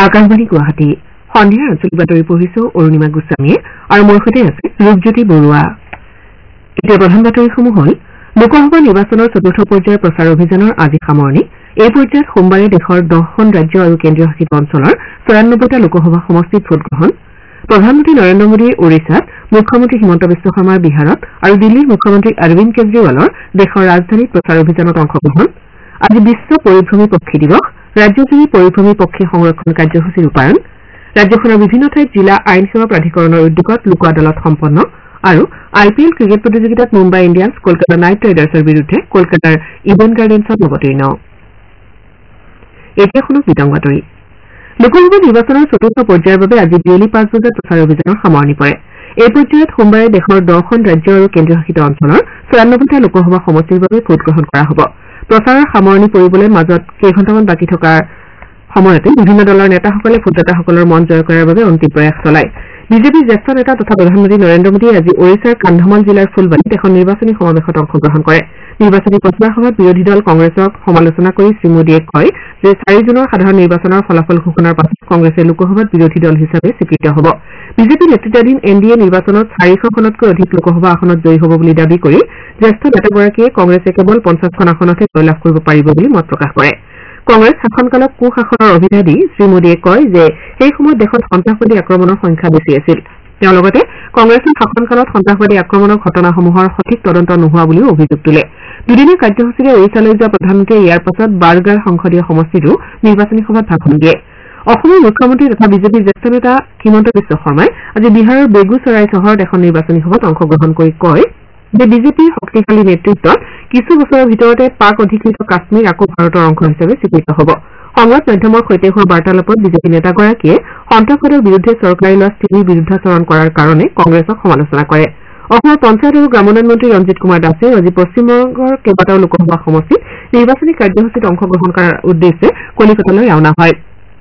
আকাশবাণী গুৱাহাটী সন্ধিয়াৰ আঞ্চলিক বাতৰি পঢ়িছো অৰুণিমা গোস্বামীয়ে আৰু মোৰ সৈতে আছে ৰূপজ্যোতি বৰুৱা। এতিয়া প্ৰধান বাতৰিসমূহ হ'ল লোকসভা নিৰ্বাচনৰ চতুৰ্থ পৰ্যায়ৰ প্ৰচাৰ অভিযানৰ আজি সামৰণি। এই পৰ্যায়ত সোমবাৰে দেশৰ 10খন ৰাজ্য আৰু কেন্দ্ৰীয় শাসিত অঞ্চলৰ 94টা লোকসভা সমষ্টিত ভোটগ্ৰহণ। প্ৰধানমন্ত্ৰী নৰেন্দ্ৰ মোদীয়ে ওড়িশাত, মুখ্যমন্ত্ৰী হিমন্ত বিশ্ব শৰ্মাৰ বিহাৰত আৰু দিল্লীৰ মুখ্যমন্ত্ৰী অৰবিন্দ কেজৰিৱালৰ দেশৰ ৰাজধানীত প্ৰচাৰ অভিযানত অংশগ্ৰহণ। আজি বিশ্ব পৰিভ্ৰমী পক্ষী দিৱস। ৰাজ্যজুৰি পৰিভ্ৰমী পক্ষী সংৰক্ষণ কাৰ্যসূচী ৰূপায়ণ। ৰাজ্যখনৰ বিভিন্ন ঠাইত জিলা আইন সেৱা প্ৰাধিকৰণৰ উদ্যোগত লোক আদালত সম্পন্ন আৰু IPL ক্ৰিকেট প্ৰতিযোগিতাত মুম্বাই ইণ্ডিয়ান্স কলকাতা নাইট ৰাইডাৰ্ছৰ বিৰুদ্ধে কলকাতাৰ ইডেন গাৰ্ডেন্ছত অৱতীৰ্ণ। এতিয়া শুনক বিতং বাতৰি। লোকসভা নিৰ্বাচনৰ চতুৰ্থ পৰ্যায়ৰ বাবে আজি বিয়লি 5 বজাত প্ৰচাৰ অভিযানৰ সামৰণি পৰে। এই পৰ্যায়ত সোমবাৰে দেশৰ 10খন ৰাজ্য আৰু কেন্দ্ৰীয় শাসিত অঞ্চলৰ 94টা লোকসভা সমষ্টিৰ বাবে ভোটগ্ৰহণ কৰা হ'ব। প্ৰচাৰৰ সামৰণি পৰিবলৈ মাজত কেইঘণ্টামান বাকী থকাৰ সময়তে বিভিন্ন দলৰ নেতাসকলে ভোটদাতাসকলৰ মন জয় কৰাৰ বাবে অন্তিম প্ৰয়াস চলায়। বিজেপিৰ জ্যেষ্ঠ নেতা তথা প্ৰধানমন্ত্ৰী নৰেন্দ্ৰ মোদীয়ে আজি ওড়িশাৰ কান্ধমাল জিলাৰ ফুলবাৰীত এখন নিৰ্বাচনী সমাৱেশত অংশগ্ৰহণ কৰে। নিৰ্বাচনী প্ৰচাৰ সভাত বিৰোধী দল কংগ্ৰেছক সমালোচনা কৰি শ্ৰীমোদীয়ে কয় যে 4 জুনৰ সাধাৰণ নিৰ্বাচনৰ ফলাফল ঘোষণাৰ পাছত কংগ্ৰেছে লোকসভাত বিৰোধী দল হিচাপে স্বীকৃত হ'ব। বিজেপি নেতৃত্বাধীন NDA নিৰ্বাচনত 400খনতকৈ অধিক লোকসভা আসনত জয়ী হ'ব বুলি দাবী কৰি জ্যেষ্ঠ নেতাগৰাকীয়ে কংগ্ৰেছে কেৱল 50খন আসনতহে জয়লাভ কৰিব পাৰিব বুলি মত প্ৰকাশ কৰে। কংগ্ৰেছ শাসনকালক কুশাসনৰ অভিধা দি শ্ৰীমোদীয়ে কয় যে সেই সময়ত দেশত সন্ত্ৰাসবাদী আক্ৰমণৰ সংখ্যা বেছি আছিল। তেওঁ লগতে কংগ্ৰেছৰ শাসনকালত সন্ত্ৰাসবাদী আক্ৰমণৰ ঘটনাসমূহৰ সঠিক তদন্ত নোহোৱা বুলিও অভিযোগ তোলে। দুদিনীয়া কাৰ্যসূচীৰে ওড়িশালৈ যোৱা প্ৰধানমন্ত্ৰীয়ে ইয়াৰ পাছত বাৰগাৰ সংসদীয় সমষ্টিতো নিৰ্বাচনী সভাত ভাষণ দিয়ে। অসমৰ মুখ্যমন্ত্ৰী তথা বিজেপিৰ জ্যেষ্ঠ নেতা হিমন্ত বিশ্ব শৰ্মাই আজি বিহাৰৰ বেগুচৰাই চহৰত এখন নিৰ্বাচনী সভাত অংশগ্ৰহণ কৰি কয় যে বিজেপিৰ শক্তিশালী নেতৃত্বত কিছু বছৰৰ ভিতৰতে পাক অধিকৃত কাশ্মীৰ আকৌ ভাৰতৰ অংশ হিচাপে স্বীকৃত হ'ব। সংবাদ মাধ্যমৰ সৈতে হোৱা বাৰ্তালাপত বিজেপি নেতাগৰাকীয়ে সন্ত্ৰাসবাদৰ বিৰুদ্ধে চৰকাৰে লোৱা স্থিতিৰ বিৰুদ্ধাচৰণ কৰাৰ কাৰণে কংগ্ৰেছক সমালোচনা কৰে। অসমৰ পঞ্চায়ত আৰু গ্ৰামোন্নয়ন মন্ত্ৰী ৰঞ্জিত কুমাৰ দাসে আজি পশ্চিমবংগৰ কেইবাটাও লোকসভা সমষ্টিত নিৰ্বাচনী কাৰ্যসূচীত অংশগ্ৰহণ কৰাৰ উদ্দেশ্যে কলিকতালৈ ৰাওনা হয়।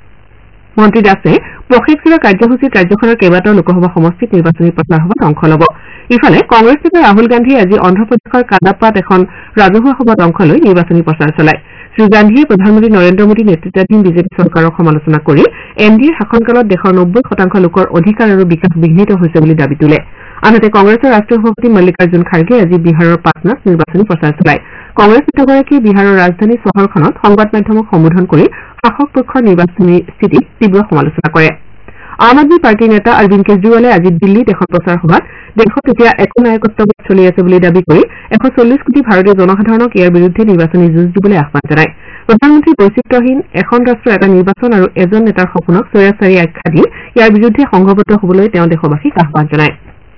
মন্ত্ৰী দাসে পষেকজোৰা কাৰ্যসূচীত ৰাজ্যখনৰ কেইবাটাও লোকসভা সমষ্টিত নিৰ্বাচনী প্ৰচাৰ সভাত অংশ ল'ব। ইফালে কংগ্ৰেছ নেতা ৰাহুল গান্ধীয়ে আজি অন্ধ্ৰপ্ৰদেশৰ কাডাপ্পাত এখন ৰাজহুৱা সভাত অংশ লৈ নিৰ্বাচনী প্ৰচাৰ চলায়। শ্ৰীগান্ধীয়ে প্ৰধানমন্ত্ৰী নৰেন্দ্ৰ মোদী নেতৃত্বাধীন বিজেপি চৰকাৰক সমালোচনা কৰি NDAৰ শাসনকালত দেশৰ 90% লোকৰ অধিকাৰ আৰু বিকাশ বিঘ্নিত হৈছে বুলি দাবী তোলে। আনহাতে কংগ্ৰেছৰ ৰাষ্ট্ৰীয় সভাপতি মল্লিকাৰ্জুন খাৰ্গে আজি বিহাৰৰ পাটনাত নিৰ্বাচনী প্ৰচাৰ চলায়। কংগ্ৰেছ নেতাগৰাকীয়ে বিহাৰৰ ৰাজধানী চহৰখনত সংবাদ মাধ্যমক সম্বোধন কৰি শাসক পক্ষৰ নিৰ্বাচনী স্থিতিক তীব্ৰ সমালোচনা কৰে। আম আদমী পাৰ্টীৰ নেতা অৰবিন্দ কেজৰিৱালে আজি দিল্লীত এখন প্ৰচাৰ সভাত দেশত এতিয়া একনায়কত্ববাদ চলি আছে বুলি দাবী কৰি 140 কোটি ভাৰতীয় জনসাধাৰণক ইয়াৰ বিৰুদ্ধে নিৰ্বাচনী যুঁজ দিবলৈ আহ্বান জনায়। প্ৰধানমন্ত্ৰী বৈচিত্ৰ্যহীন এখন ৰাষ্ট্ৰ এটা নিৰ্বাচন আৰু এজন নেতাৰ সপোনক স্বৈৰাচাৰী আখ্যা দি ইয়াৰ বিৰুদ্ধে সংঘবদ্ধ হ'বলৈ তেওঁ দেশবাসীক আহ্বান জনায়।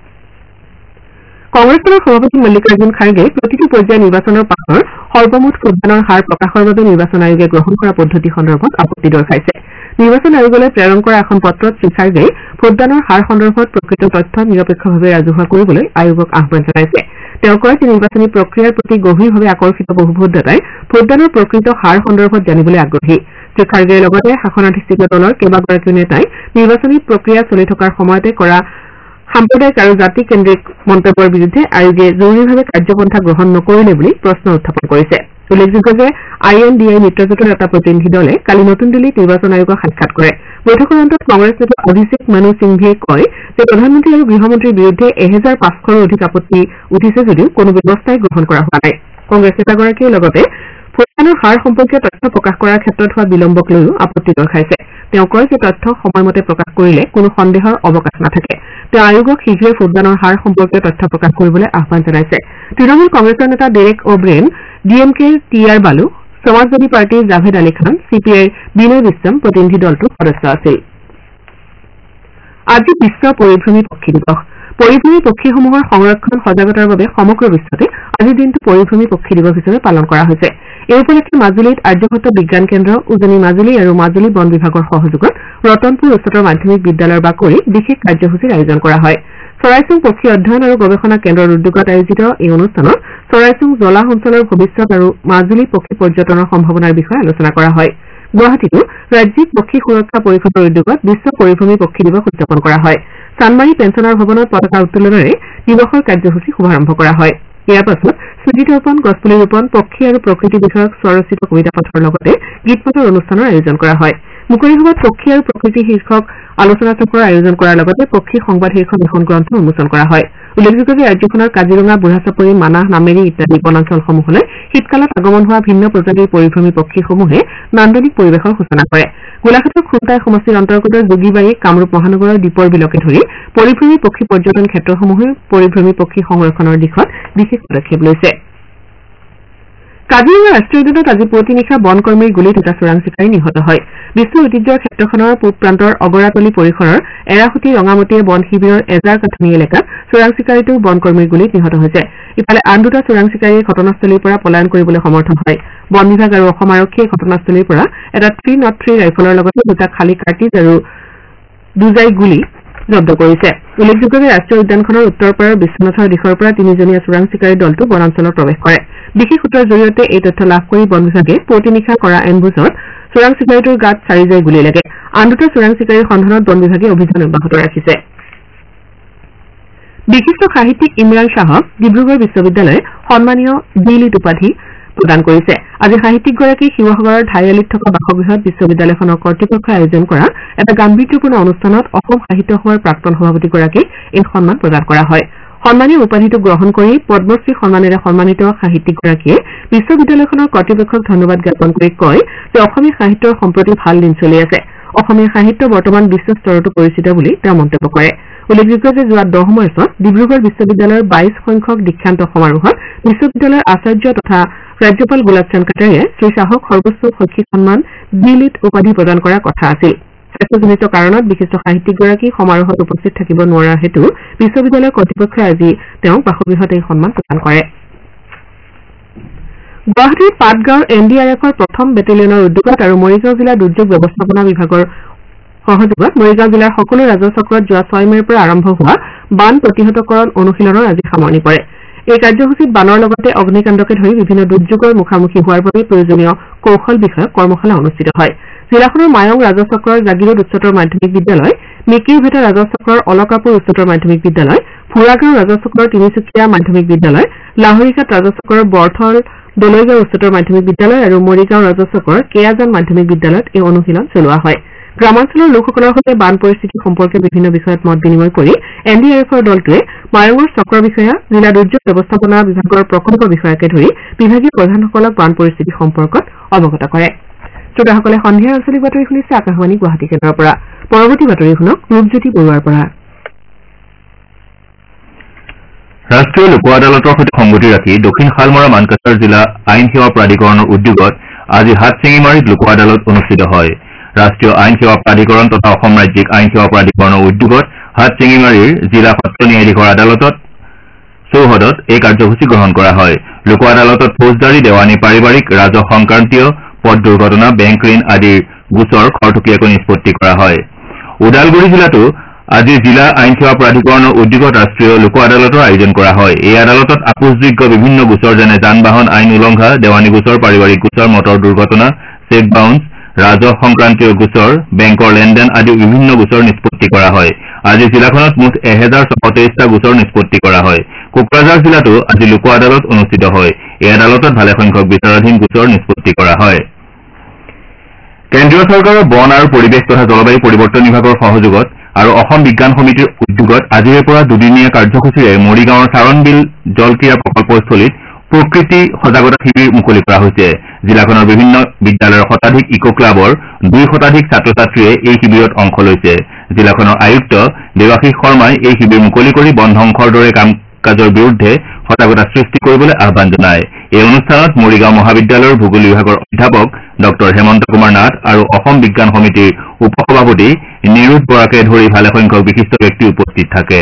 কংগ্ৰেছ দলৰ সভাপতি মল্লিকাৰ্জুন খাৰ্গে প্ৰতিটো পৰ্যায়ৰ নিৰ্বাচনৰ পাছৰ সৰ্বমুঠ ভোটদানৰ হাৰ প্ৰকাশৰ বাবে নিৰ্বাচন আয়োগে গ্ৰহণ কৰা পদ্ধতি সন্দৰ্ভত আপত্তি দৰ্শাইছে। নিৰ্বাচন আয়োগলৈ প্ৰেৰণ কৰা এখন পত্ৰত শ্ৰীখাৰ্গেই ভোটদানৰ হাৰ সন্দৰ্ভত প্ৰকৃত তথ্য নিৰপেক্ষভাৱে ৰাজহুৱা কৰিবলৈ আয়োগক আহ্বান জনাইছে। তেওঁ কয় যে নিৰ্বাচনী প্ৰক্ৰিয়াৰ প্ৰতি গভীৰভাৱে আকৰ্ষিত বহু ভোটদাতাই ভোটদানৰ প্ৰকৃত হাৰ সন্দৰ্ভত জানিবলৈ আগ্ৰহী। শ্ৰীখাৰ্গেৰ লগতে শাসনাধিষ্ঠিত দলৰ কেইবাগৰাকীও নেতাই নিৰ্বাচনী প্ৰক্ৰিয়া চলি থকাৰ সময়তে কৰা সাম্প্ৰদায়িক আৰু জাতিকেন্দ্ৰিক মন্তব্যৰ বিৰুদ্ধে আয়োগে জৰুৰীভাৱে কাৰ্যপন্থা গ্ৰহণ নকৰিলে বুলি প্ৰশ্ন উত্থাপন কৰিছে। উল্লেখযোগ্য যে INDI মিত্ৰজোঁটৰ এটা প্ৰতিনিধি দলে কালি নতুন দিল্লীত নিৰ্বাচন আয়োগক সাক্ষাৎ কৰে। বৈঠকৰ অন্তত কংগ্ৰেছ নেতা অভিষেক মানু সিংভিয়ে কয় যে প্ৰধানমন্ত্ৰী আৰু গৃহমন্ত্ৰীৰ বিৰুদ্ধে 1500ৰো অধিক আপত্তি উঠিছে যদিও কোনো ব্যৱস্থাই গ্ৰহণ কৰা হোৱা নাই। কংগ্ৰেছ নেতাগৰাকীয়ে লগতে ভোটদানৰ হাৰ সম্পৰ্কীয় তথ্য প্ৰকাশ কৰাৰ ক্ষেত্ৰত হোৱা বিলম্বক লৈও আপত্তি দৰ্শাইছে। তেওঁ কয় যে তথ্য সময়মতে প্ৰকাশ কৰিলে কোনো সন্দেহৰ অৱকাশ নাথাকে। তেওঁ আয়োগক শীঘ্ৰে ভোটদানৰ হাৰ সম্পৰ্কীয় তথ্য প্ৰকাশ কৰিবলৈ আহ্বান জনাইছে। তৃণমূল কংগ্ৰেছৰ নেতা ডেৰেক অ'ব্ৰেইন, DMKৰ TR বালু, সমাজবাদী পাৰ্টীৰ জাভেদ আলী খান, CPIৰ বিনয় বিশ্বম প্ৰতিনিধি দলটোৰ সদস্য আছিল। আজি বিশ্ব পৰিভ্ৰমী পক্ষী দিৱস। পৰিভ্ৰমী পক্ষীসমূহৰ সংৰক্ষণ সজাগতাৰ বাবে সমগ্ৰ বিশ্বতে আজিৰ দিনটো পৰিভ্ৰমী পক্ষী দিৱস হিচাপে পালন কৰা হৈছে। এই উপলক্ষে মাজুলীত আৰ্যভট্ট বিজ্ঞান কেন্দ্ৰ, উজনি মাজুলী আৰু মাজুলী বন বিভাগৰ সহযোগত ৰতনপুৰ উচ্চতৰ মাধ্যমিক বিদ্যালয়ৰ বাকৰিত বিশেষ কাৰ্যসূচীৰ আয়োজন কৰা হয়। চৰাইচুং পক্ষী অধ্যয়ন আৰু গৱেষণা কেন্দ্ৰৰ উদ্যোগত আয়োজিত এই অনুষ্ঠানত চৰাইচুং জলাহ অঞ্চলৰ ভৱিষ্যৎ আৰু মাজুলী পক্ষী পৰ্যটনৰ সম্ভাৱনাৰ বিষয়ে আলোচনা কৰা হয়। গুৱাহাটীতো ৰাজ্যিক পক্ষী সুৰক্ষা পৰিষদৰ উদ্যোগত বিশ্ব পৰিভ্ৰমী পক্ষী দিৱস উদযাপন কৰা হয়। চানমাৰী পেঞ্চনাৰ ভৱনত পতাকা উত্তোলনেৰে দিৱসৰ কাৰ্যসূচী শুভাৰম্ভ কৰা হয়। ইয়াৰ পাছত স্মৃতিতৰ্পণ গছপুলি ৰোপণ পক্ষী আৰু প্ৰকৃতি বিষয়ক স্বৰচিত কবিতা পাঠৰ লগতে গীত পাঠৰ অনুষ্ঠানৰ আয়োজন কৰা হয় মুকলি সভাত পক্ষী আৰু প্ৰকৃতি শীৰ্ষক আলোচনা চক্ৰৰ আয়োজন কৰাৰ লগতে পক্ষী সংবাদ শীৰ্ষক এখন গ্ৰন্থ উন্মোচন কৰা হয় উল্লেখযোগ্য যে ৰাজ্যখনৰ কাজিৰঙা বুঢ়াচাপৰি মানাহ নামেৰি ইত্যাদি বনাঞ্চলসমূহলৈ শীতকালত আগমন হোৱা ভিন্ন প্ৰজাতিৰ পৰিভ্ৰমী পক্ষীসমূহে নান্দনিক পৰিৱেশৰ সূচনা কৰে গোলাঘাটৰ খুমটাই সমষ্টিৰ অন্তৰ্গত যোগীবাৰী কামৰূপ মহানগৰৰ দীপৰ বিলকে ধৰি পৰিভ্ৰমী পক্ষী পৰ্যটন ক্ষেত্ৰসমূহে পৰিভ্ৰমী পক্ষী সংৰক্ষণৰ দিশত বিশেষ পদক্ষেপ লৈছে কাজিৰঙা ৰাষ্ট্ৰীয় উদ্যানত আজি পুৱতি নিশা বনকৰ্মীৰ গুলীত এটা চোৰাং চিকাৰী নিহত হয় বিশ্ব ঐতিহ্যৰ ক্ষেত্ৰখনৰ পূব প্ৰান্তৰ অগৰাতলী পৰিসৰৰ এৰাসুতি ৰঙামতীয়ে বন শিবিৰৰ এজাৰ কাঠনি এলেকাত চোৰাং চিকাৰীটো বনকৰ্মীৰ গুলীত নিহত হৈছে ইফালে আন দুটা চোৰাং চিকাৰীয়ে ঘটনাস্থলীৰ পৰা পলায়ন কৰিবলৈ সমৰ্থ হয় বন বিভাগ আৰু অসম আৰক্ষীয়ে ঘটনাস্থলীৰ পৰা এটা 303 ৰাইফলৰ লগতে দুটা খালী কাৰ্টিজ আৰু দুজাই গুলী জব্দ কৰিছে উল্লেখযোগ্য যে ৰাষ্ট্ৰীয় উদ্যানখনৰ উত্তৰ পাৰৰ বিশ্বনাথৰ দিশৰ পৰা তিনিজনীয়া চোৰাং চিকাৰী দলটো বনাঞ্চলত প্ৰৱেশ কৰে বিশেষ সূত্ৰৰ জৰিয়তে এই তথ্য লাভ কৰি বন বিভাগে পুৱতি নিশা কৰা এম্বুজত চোৰাং চিকাৰীটোৰ গাত 4 জাই গুলী লাগে আন দুটা চোৰাং চিকাৰীৰ সন্ধানত বন বিভাগে অভিযান অব্যাহত ৰাখিছে বিশিষ্ট সাহিত্যিক ইমৰান শ্বাহক ডিব্ৰুগড় বিশ্ববিদ্যালয়ে সন্মানীয় ডি.লিট উপাধি প্ৰদান কৰিছে আজি সাহিত্যিকগৰাকী শিৱসাগৰৰ ধাইআলিত থকা বাসগৃহত বিশ্ববিদ্যালয়খনৰ কৰ্তৃপক্ষই আয়োজন কৰা এটা গাম্ভীৰ্যপূৰ্ণ অনুষ্ঠানত অসম সাহিত্য সভাৰ প্ৰাক্তন সভাপতিগৰাকীক এই সন্মান প্ৰদান কৰা হয় সন্মানীয় উপাধিটো গ্ৰহণ কৰি পদ্মশ্ৰী সন্মানেৰে সন্মানিত সাহিত্যিকগৰাকীয়ে বিশ্ববিদ্যালয়খনৰ কৰ্তৃপক্ষক ধন্যবাদ জ্ঞাপন কৰি কয় যে অসমীয়া সাহিত্যৰ সম্প্ৰতি ভাল দিন চলি আছে অসমীয়া সাহিত্য বৰ্তমান বিশ্ব স্তৰতো পৰিচিত বুলি তেওঁ মন্তব্য কৰে উল্লেখযোগ্য যে যোৱা 10 মাৰ্চত ডিব্ৰুগড় বিশ্ববিদ্যালয়ৰ 22 সংখ্যক দীক্ষান্ত সমাৰোহত বিশ্ববিদ্যালয়ৰ আচাৰ্য তথা ৰাজ্যপাল গোলাপ চান্দ কাটাৰিয়াই শ্ৰী শ্বাহক সৰ্বোচ্চ শৈক্ষিক সন্মান ডি.লিট উপাধি প্ৰদান কৰাৰ কথা আছিল স্বাস্থ্যজনিত কাৰণত বিশিষ্ট সাহিত্যিকগৰাকী সমাৰোহত উপস্থিত থাকিব নোৱাৰাৰ হেতু বিশ্ববিদ্যালয়ৰ কৰ্তৃপক্ষই আজি তেওঁক বাসগৃহত এই সন্মান প্ৰদান কৰে গুৱাহাটীৰ পাটগাঁৱৰ NDRFৰ প্ৰথম বেটেলিয়নৰ উদ্যোগত আৰু মৰিগাঁও জিলাৰ দুৰ্যোগ ব্যৱস্থাপনা বিভাগৰ সহযোগত মৰিগাঁও জিলাৰ সকলো ৰাজচক্ৰত যোৱা 6 মেৰ পৰা আৰম্ভ হোৱা বান প্ৰতিহতকৰণ অনুশীলনৰ আজি সামৰণি পৰে এই কাৰ্যসূচীত বানৰ লগতে অগ্নিকাণ্ডকে ধৰি বিভিন্ন দুৰ্যোগৰ মুখামুখি হোৱাৰ বাবে প্ৰয়োজনীয় কৌশল বিষয়ক কৰ্মশালা অনুষ্ঠিত হয় জিলাখনৰ মায়ং ৰাজচক্ৰৰ জাগিৰোড উচ্চতৰ মাধ্যমিক বিদ্যালয় মিকিৰভেটা ৰাজচক্ৰৰ অলকাপুৰ উচ্চতৰ মাধ্যমিক বিদ্যালয় ফুৰাগাঁও ৰাজচক্ৰৰ তিনিচুকীয়া মাধ্যমিক বিদ্যালয় লাহৰীঘাট ৰাজচক্ৰৰ বৰথল দলৈগাঁও উচ্চতৰ মাধ্যমিক বিদ্যালয় আৰু মৰিগাঁও ৰাজচক্ৰৰ কেয়াজান মাধ্যমিক বিদ্যালয়ত এই অনুশীলন চলোৱা হয় গ্ৰামাঞ্চলৰ লোকসকলৰ সৈতে বান পৰিস্থিতি সম্পৰ্কে বিভিন্ন বিষয়ত মত বিনিময় কৰি NDRFৰ দলটোৱে মায়ঙৰ চক্ৰ বিষয়া জিলা দুৰ্যোগ ব্যৱস্থাপনা বিভাগৰ প্ৰকল্প বিষয়াকে ধৰি বিভাগীয় প্ৰধানসকলক বান পৰিস্থিতি সম্পৰ্কত অৱগত কৰে শ্ৰোতাসকলে সন্ধিয়াৰ আঞ্চলিক বাতৰি শুনিছে আকাশবাণী গুৱাহাটী কেন্দ্ৰৰ পৰা পৰৱৰ্তী বাতৰি শুনক ৰূপজ্যোতি বৰুৱাৰ পৰা ৰাষ্ট্ৰীয় লোক আদালতৰ সৈতে সংগতি ৰাখি দক্ষিণ শালমৰা মানকাছাৰ জিলা আইন সেৱা প্ৰাধিকৰণৰ উদ্যোগত আজি হাটশিঙিমাৰীত লোক আদালত অনুষ্ঠিত হয় ৰাষ্ট্ৰীয় আইন সেৱা প্ৰাধিকৰণ তথা অসম ৰাজ্যিক আইন সেৱা প্ৰাধিকৰণৰ উদ্যোগত হাটশিঙিমাৰীৰ জিলা সত্ৰ ন্যায়াধীশৰ আদালতত চৌহদত এই কাৰ্যসূচী গ্ৰহণ কৰা হয় লোক আদালতত ফৌজদাৰী দেৱানী পাৰিবাৰিক ৰাজহ সংক্ৰান্তীয় পথ দুৰ্ঘটনা বেংক ঋণ আদিৰ গোচৰ খৰতকীয়াকৈ নিষ্পত্তি কৰা হয় ওদালগুৰি জিলাতো আজি জিলা আইন সেৱা প্ৰাধিকৰণৰ উদ্যোগত ৰাষ্ট্ৰীয় লোক আদালতৰ আয়োজন কৰা হয় এই আদালতত আপোচযোগ্য বিভিন্ন গোচৰ যেনে যান বাহন আইন উলংঘা দেৱানী গোচৰ পাৰিবাৰিক গোচৰ মটৰ দুৰ্ঘটনা চেক বাউন্স ৰাজহ সংক্ৰান্তীয় গোচৰ বেংকৰ লেনদেন আদি বিভিন্ন গোচৰ নিষ্পত্তি কৰা হয় আজি জিলাখনত মুঠ 1023টা গোচৰ নিষ্পত্তি কৰা হয় কোকৰাঝাৰ জিলাতো আজি লোক আদালত অনুষ্ঠিত হয় এই আদালতত ভালে সংখ্যক বিচাৰাধীন গোচৰ নিষ্পত্তি কৰা হয় কেন্দ্ৰীয় চৰকাৰৰ বন আৰু পৰিৱেশ তথা জলবায়ু পৰিৱৰ্তন বিভাগৰ সহযোগত আৰু অসম বিজ্ঞান সমিতিৰ উদ্যোগত আজিৰে পৰা দুদিনীয়া কাৰ্যসূচীৰে মৰিগাঁৱৰ চাৰণবিল জলক্ৰীড়া প্ৰকল্পস্থলীত প্ৰকৃতি সজাগতা শিবিৰ মুকলি কৰা হৈছে জিলাখনৰ বিভিন্ন বিদ্যালয়ৰ শতাধিক ইকো ক্লাবৰ 2 শতাধিক ছাত্ৰ ছাত্ৰীয়ে এই শিবিৰত অংশ লৈছে জিলাখনৰ আয়ুক্ত দেৱাশীষ শৰ্মাই এই শিবিৰ মুকলি কৰি বন ধ্বংসৰ দৰে কাম কাজৰ বিৰুদ্ধে সজাগতা সৃষ্টি কৰিবলৈ আহ্বান জনায় এই অনুষ্ঠানত মৰিগাঁও মহাবিদ্যালয়ৰ ভূগোল বিভাগৰ অধ্যাপক ডক্টৰ হেমন্ত কুমাৰ নাথ আৰু অসম বিজ্ঞান সমিতিৰ উপসভাপতি নিৰুদ বৰাকে ধৰি ভালে সংখ্যক বিশিষ্ট ব্যক্তি উপস্থিত থাকে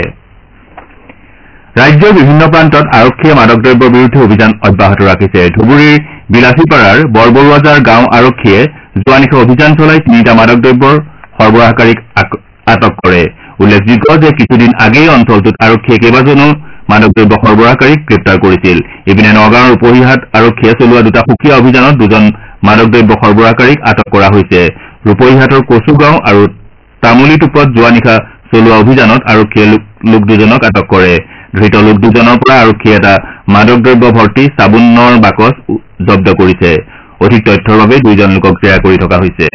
ৰাজ্যৰ বিভিন্ন প্ৰান্তত আৰক্ষীয়ে মাদক দ্ৰব্যৰ বিৰুদ্ধে অভিযান অব্যাহত ৰাখিছে ধুবুৰীৰ বিলাসীপাৰাৰ বৰবৰুৱাজাৰ গাঁও আৰক্ষীয়ে যোৱা নিশা অভিযান চলাই 3টা মাদক দ্ৰব্যৰ সৰবৰাহকাৰীক আটক কৰে উল্লেখযোগ্য যে কিছুদিন আগেয়ে অঞ্চলটোত আৰক্ষীয়ে কেইবাজনো মাদক দ্ৰব্য সৰবৰাহকাৰীক গ্ৰেপ্তাৰ কৰিছিল ইপিনে নগাঁৱৰ উপহিহাট আৰক্ষীয়ে চলোৱা 2টা সুকীয়া অভিযানত 2জন মাদক দ্ৰব্য সৰবৰাহকাৰীক আটক কৰা হৈছে ৰূপহিহাটৰ কচুগাঁও আৰু তামুলীটোপত যোৱা নিশা চলোৱা অভিযানত আৰক্ষীয়ে লোক 2জনক আটক কৰে ধৃত লোক দুজনৰ পৰা আৰক্ষীয়ে এটা মাদক দ্ৰব্য ভৰ্তি চাবোনৰ বাকচ জব্দ কৰিছে অধিক তথ্যৰ বাবে দুইজন লোকক জেৰা কৰি থকা হৈছে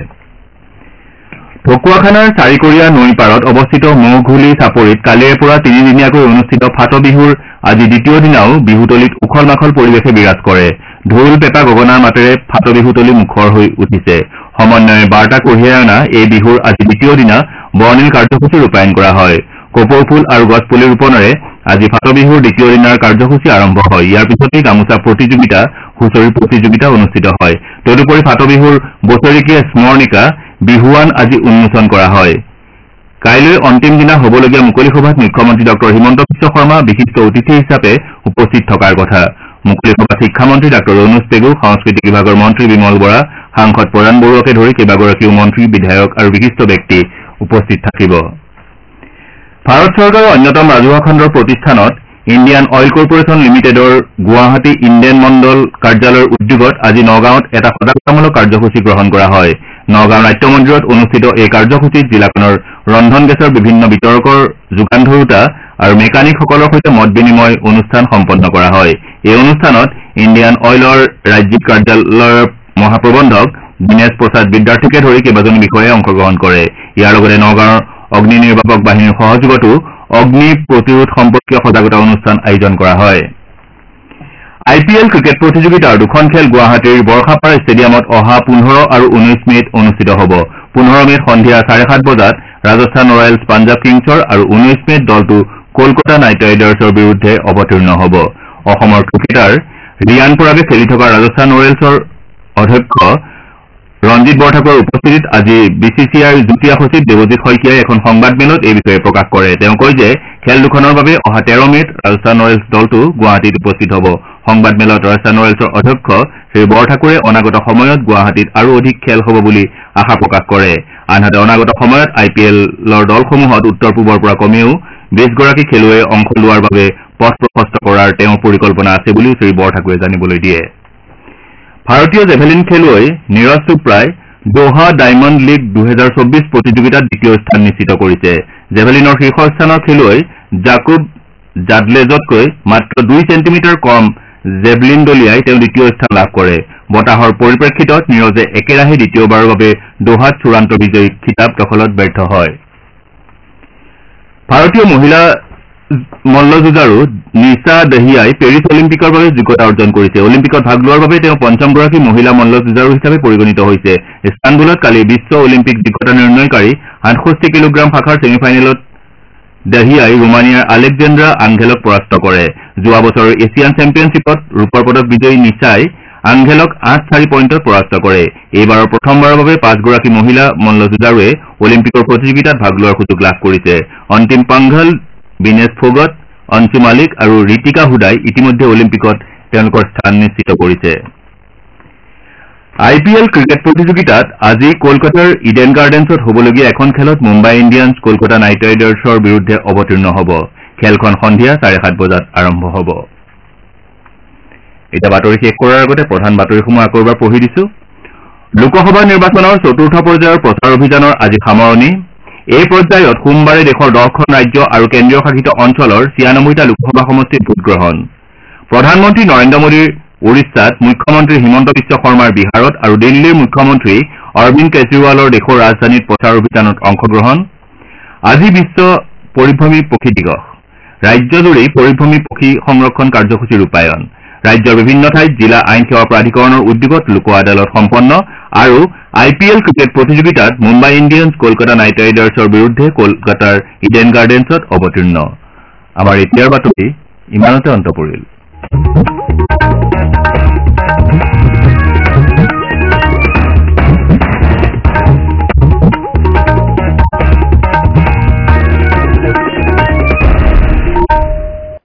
ঢকুৱাখানাৰ চাৰিকৰীয়া নৈ পাৰত অৱস্থিত মহঘুলি চাপৰিত কালিৰে পৰা তিনিদিনীয়াকৈ অনুষ্ঠিত ফাট বিহুৰ আজি দ্বিতীয় দিনাও বিহুতলীত উখল মাখল পৰিৱেশে বিৰাজ কৰে ঢোল পেপা গগনাৰ মাতেৰে ফাট বিহুতলী মুখৰ হৈ উঠিছে সমন্বয়ে বাৰ্তা কঢ়িয়াই অনা এই বিহুৰ আজি দ্বিতীয় দিনা বৰ্ণিল কাৰ্যসূচী ৰূপায়ণ কৰা হয় কপৌ ফুল আৰু গছপুলি ৰোপণেৰে আজি ফাট বিহুৰ দ্বিতীয় দিনাৰ কাৰ্যসূচী আৰম্ভ হয় ইয়াৰ পিছতেই গামোচা প্ৰতিযোগিতা হুঁচৰি প্ৰতিযোগিতা অনুষ্ঠিত হয় তদুপৰি ফাট বিহুৰ বছৰেকীয়া স্মৰণিকা বিহুৱান আজি উন্মোচন কৰা হয় কাইলৈ অন্তিম দিনা হ'বলগীয়া মুকলি সভাত মুখ্যমন্ত্ৰী ডক্টৰ হিমন্ত বিশ্ব শৰ্মা বিশিষ্ট অতিথি হিচাপে উপস্থিত থকাৰ কথা মুকলি সভাত শিক্ষামন্ত্ৰী ডক্টৰ ৰণোজ পেগু সংস্কৃতি বিভাগৰ মন্ত্ৰী বিমল বৰা সাংসদ প্ৰয়ান বৰুৱাকে ধৰি কেইবাগৰাকীও মন্ত্ৰী বিধায়ক আৰু বিশিষ্ট ব্যক্তি উপস্থিত থাকিব ভাৰত চৰকাৰৰ অন্যতম ৰাজহুৱা খণ্ডৰ প্ৰতিষ্ঠানত ইণ্ডিয়ান অইল কৰ্পোৰেচন লিমিটেডৰ গুৱাহাটী ইণ্ডেন মণ্ডল কাৰ্যালয়ৰ উদ্যোগত আজি নগাঁৱত এটা সজাগতামূলক কাৰ্যসূচী গ্ৰহণ কৰা হয় নগাঁও নাট্য মন্দিৰত অনুষ্ঠিত এই কাৰ্যসূচীত জিলাখনৰ ৰন্ধন গেছৰ বিভিন্ন বিতৰকৰ যোগান ধৰোতা আৰু মেকানিকসকলৰ সৈতে মত বিনিময় অনুষ্ঠান সম্পন্ন কৰা হয় এই অনুষ্ঠানত ইণ্ডিয়ান অইলৰ ৰাজ্যিক কাৰ্যালয়ৰ মহাপ্ৰবন্ধক দীনেশ প্ৰসাদ বিদ্যাৰ্থীকে ধৰি কেইবাজনো বিষয়াই অংশগ্ৰহণ কৰে ইয়াৰ লগতে নগাঁৱৰ অগ্নি নিৰ্বাপক বাহিনীৰ সহযোগতো অগ্নি প্ৰতিৰোধ সম্পৰ্কীয় সজাগতা অনুষ্ঠান আয়োজন কৰা হয় IPL ক্ৰিকেট প্ৰতিযোগিতাৰ দুখন খেল গুৱাহাটীৰ বৰ্ষাপাৰা ষ্টেডিয়ামত অহা 15 আৰু 19 মেত অনুষ্ঠিত হ'ব 15 মেত সন্ধিয়া 7:30 বজাত ৰাজস্থান ৰয়েলছ পাঞ্জাব কিংছৰ আৰু 19 মেত দলটো কলকাতা নাইট ৰাইডাৰ্ছৰ বিৰুদ্ধে অৱতীৰ্ণ হ'ব অসমৰ ক্ৰিকেটাৰ ৰিয়ান পৰাগে খেলি থকা ৰাজস্থান ৰয়েলছৰ অধ্যক্ষ ৰঞ্জিত বৰঠাকুৰৰ উপস্থিতিত আজি BCCIৰ যুটীয়া সচিব দেৱজিৎ শইকীয়াই এখন সংবাদমেলত এই বিষয়ে প্ৰকাশ কৰে তেওঁ কয় যে খেল দুখনৰ বাবে অহা 13 মেত ৰাজস্থান ৰয়েলছ দলটো গুৱাহাটীত উপস্থিত হ'ব সংবাদমেলত ৰাজস্থান ৰয়েলছৰ অধ্যক্ষ শ্ৰী বৰঠাকুৰে অনাগত সময়ত গুৱাহাটীত আৰু অধিক খেল হ'ব বুলি আশা প্ৰকাশ কৰে আনহাতে অনাগত সময়ত IPLৰ দলসমূহত উত্তৰ পূবৰ পৰা কমেও 20 গৰাকী খেলুৱৈ অংশ লোৱাৰ বাবে পথ প্ৰশস্ত কৰাৰ তেওঁৰ পৰিকল্পনা আছে বুলিও শ্ৰী বৰঠাকুৰে জানিবলৈ দিয়ে ভাৰতীয় জেভেলিন খেলুৱৈ নীৰজ চোপ্ৰাই দোহা ডায়মণ্ড লীগ 2024 প্ৰতিযোগিতাত দ্বিতীয় স্থান নিশ্চিত কৰিছে জেভেলিনৰ শীৰ্ষস্থানৰ খেলুৱৈ জাকুব জাডলেজতকৈ মাত্ৰ 2 চেণ্টিমিটাৰ কম জেভলিন দলিয়াই তেওঁ দ্বিতীয় স্থান লাভ কৰে বতাহৰ পৰিপ্ৰেক্ষিতত নীৰজে একেৰাহে দ্বিতীয়বাৰৰ বাবে দোহাত চূড়ান্ত বিজয়ী খিতাপ দখলত ব্যৰ্থ হয় ভাৰতীয় মহিলা মল্লযুঁজাৰু নিশা দহিয়াই পেৰিছ অলিম্পিকৰ বাবে যোগ্যতা অৰ্জন কৰিছে অলিম্পিকত ভাগ লোৱাৰ বাবে তেওঁ পঞ্চমগৰাকী মহিলা মল্লযুঁজাৰু হিচাপে পৰিগণিত হৈছে ইস্তানবুলত কালি বিশ্ব অলিম্পিক যোগ্যতা নিৰ্ণয়কাৰী 68 কিলোগ্ৰাম শাখাৰ ছেমিফাইনেলত দহিয়াই ৰোমানিয়াৰ আলেকজেণ্ড্ৰা আংঘেলক পৰাস্ত কৰে যোৱা বছৰৰ এছিয়ান চেম্পিয়নশ্বিপত ৰূপৰ পদক বিজয়ী নিশাই আংঘেলক 8-4 পইণ্টত পৰাস্ত কৰে এইবাৰৰ প্ৰথমবাৰৰ বাবে 5 গৰাকী মহিলা মল্লযুঁজাৰুৱে অলিম্পিকৰ প্ৰতিযোগিতাত ভাগ লোৱাৰ সুযোগ লাভ কৰিছে অন্তিম পাংঘল বিনেশ ফোগট অঞ্চু মালিক আৰু ঋতিকা হুদাই ইতিমধ্যে অলিম্পিকত তেওঁলোকৰ স্থান নিশ্চিত কৰিছে IPL ক্ৰিকেট প্ৰতিযোগিতাত আজি কলকাতাৰ ইডেন গাৰ্ডেন্সত হ'বলগীয়া এখন খেলত মুম্বাই ইণ্ডিয়ান্স কলকাতা নাইট ৰাইডাৰ্ছৰ বিৰুদ্ধে অৱতীৰ্ণ হ'ব খেলখন সন্ধিয়া 7:30 বজাত আৰম্ভ হ'ব এটা বাতৰি শেষ কৰাৰ আগতে প্ৰধান বাতৰিসমূহ আকৌ এবাৰ পঢ়ি দিছো লোকসভা নিৰ্বাচনৰ চতুৰ্থ পৰ্যায়ৰ প্ৰচাৰ অভিযানৰ আজি সামৰণি এই পৰ্যায়ত সোমবাৰে দেশৰ 10খন ৰাজ্য আৰু কেন্দ্ৰীয় শাসিত অঞ্চলৰ 96টা লোকসভা সমষ্টিত ভোটগ্ৰহণ প্ৰধানমন্ত্ৰী নৰেন্দ্ৰ মোদীৰ ওড়িশাত মুখ্যমন্ত্ৰী হিমন্ত বিশ্ব শৰ্মাৰ বিহাৰত আৰু দিল্লীৰ মুখ্যমন্ত্ৰী অৰবিন্দ কেজৰিৱালৰ দেশৰ ৰাজধানীত প্ৰচাৰ অভিযানত অংশগ্ৰহণ আজি বিশ্ব পৰিভ্ৰমী পক্ষী দিৱস ৰাজ্যজুৰি পৰিভ্ৰমী পক্ষী সংৰক্ষণ কাৰ্যসূচী ৰূপায়ণ ৰাজ্যৰ বিভিন্ন ঠাইত জিলা আইন সেৱা প্ৰাধিকৰণৰ উদ্যোগত লোক আদালত সম্পন্ন আৰু IPL ক্ৰিকেট প্ৰতিযোগিতাত মুম্বাই ইণ্ডিয়ান্স কলকাতা নাইট ৰাইডাৰ্ছৰ বিৰুদ্ধে কলকাতাৰ ইডেন গাৰ্ডেন্সত অৱতীৰ্ণ আমাৰ এতিয়াৰ বাতৰি ইমানতে অন্ত পৰিল